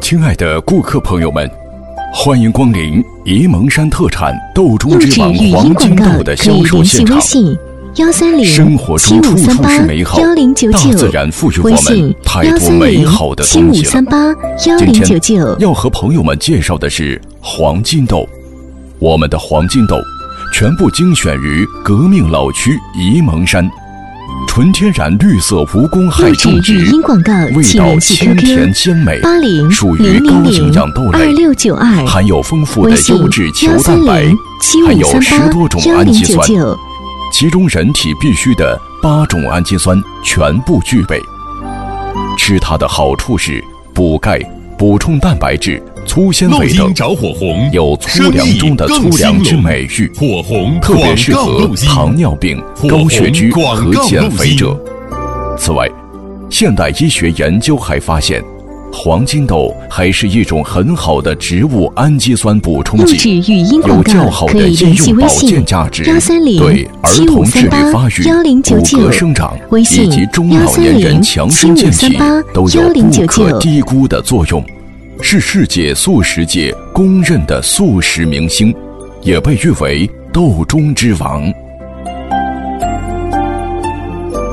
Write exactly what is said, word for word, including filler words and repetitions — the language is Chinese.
亲爱的顾客朋友们，欢迎光临沂蒙山特产豆中之王黄金豆的销售现场。 幺三零生活中处处是美好，大自然赋予我们太多美好的东西了。今天要和朋友们介绍的是黄金豆。我们的黄金豆全部精选于革命老区沂蒙山，纯天然绿色无公害种植，味道清甜鲜美，属于高营养豆类，含有丰富的优质球蛋白，含有十多种氨基酸，其中人体必需的八种氨基酸全部具备。吃它的好处是补钙、补充蛋白质、粗纤维等，有粗粮中的粗粮之美誉，特别适合糖尿病、高血脂和减肥者。此外，现代医学研究还发现，黄金豆还是一种很好的植物氨基酸补充剂，有较好的医用保健价值，对儿童智力发育、骨骼生长以及中老年人强身健体都有不可低估的作用，是世界素食界公认的素食明星，也被誉为豆中之王。